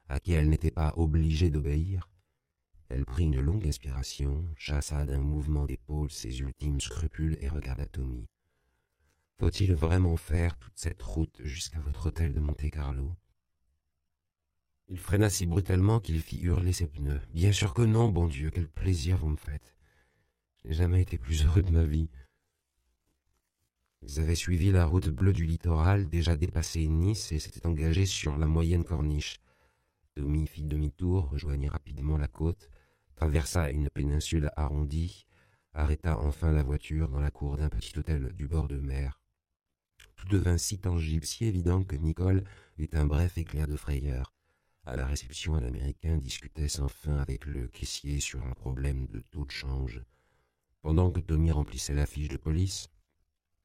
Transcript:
à qui elle n'était pas obligée d'obéir. Elle prit une longue inspiration, chassa d'un mouvement d'épaule ses ultimes scrupules et regarda Tommy. « Faut-il vraiment faire toute cette route jusqu'à votre hôtel de Monte-Carlo ?» Il freina si brutalement qu'il fit hurler ses pneus. « Bien sûr que non, bon Dieu, quel plaisir vous me faites. Je n'ai jamais été plus heureux de ma vie. » Ils avaient suivi la route bleue du littoral, déjà dépassé Nice, et s'étaient engagés sur la moyenne corniche. Tommy fit demi-tour, rejoignit rapidement la côte, traversa une péninsule arrondie, arrêta enfin la voiture dans la cour d'un petit hôtel du bord de mer. Tout devint si tangible, si évident que Nicole eut un bref éclair de frayeur. À la réception, un Américain discutait sans fin avec le caissier sur un problème de taux de change. Pendant que Tommy remplissait la fiche de police,